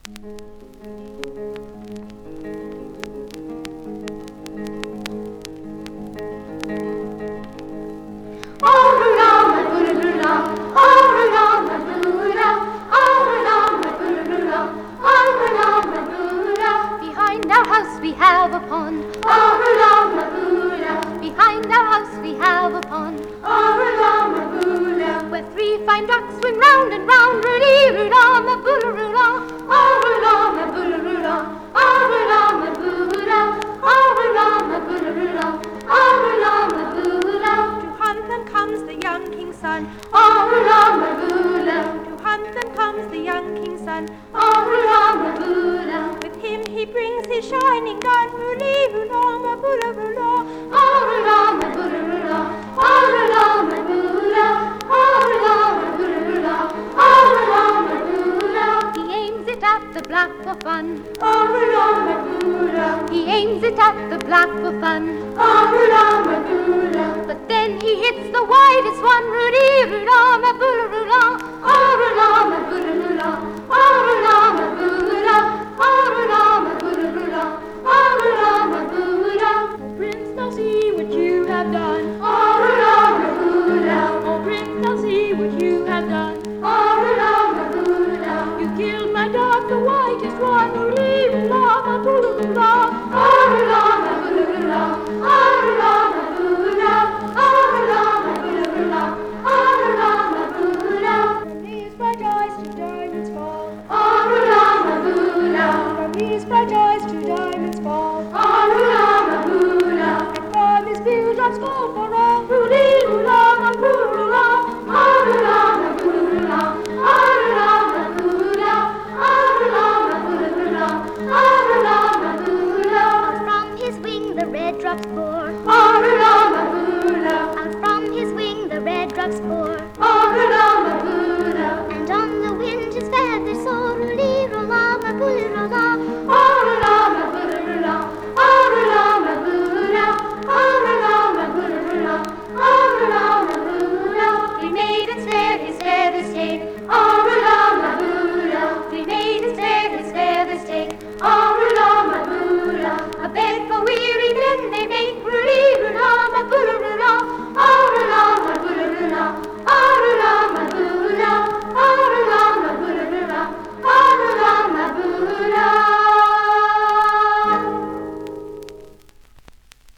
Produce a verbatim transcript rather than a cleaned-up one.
Behind our house we have a pond. Behind our house we have a pond. Where three fine ducks swim round and round. Roo-dee-roo-dah, ma-boo-la-roo-dah. Ah-roo-dah, ma-boo-la-roo-dah. Ah-roo-dah, ma-boo-la. Ah-roo-dah, ma-boo-la-roo-dah. Ah-roo-dah, ma-boo-la. To hunt them comes the young king's son. Ah-roo-dah, ma-boo-la. To hunt them comes the young king's son. Ah-roo-dah, ma-boo-la. With him he brings his shining gun. Roo-dee-roo-dah, ma-boo-la-roo-dah. Ah-roo-dah, ma-boo-la-roo-dah. Ah-roo-dah, ma-boo-la. Ah-roo-dah, ma-boo-la-roo-dah. Ah-roo-dah, ma-boo-la. He aims it at the black for fun. Ah-roo-dah, ma-boo-la. He aims it at the black for fun. Ah-roo-dah, ma-boo-la. But then he hits the widest one. Roo-dee-roo-dah, ma-boo-la-roo-dah. Ah-roo-dah, ma-boo-la-roo-dah. Ah-roo-dah, ma-boo-la. Ah-roo-dah, ma-boo-la-roo-dah. Ah-roo-dah, ma-boo-la. Oh, Prince, now see what you have done. Ah-roo-dah, ma-boo-la. Oh, Prince, now see what you have done. Ah-roo-dah, ma-boo-la. You killed my dog, the whitest one. Roo-dee-roo-dah, ma-boo-la-roo-dah. Ah-roo-dah, ma-boo-la-roo-dah. Ah-roo-dah, ma-boo-la. Ah-roo-dah, ma-boo-la-roo-dah. Ah-roo-dah, ma-boo-la. From these bright eyes to diamonds fall. Ah-roo-dah, ma-boo-la. From these bright eyes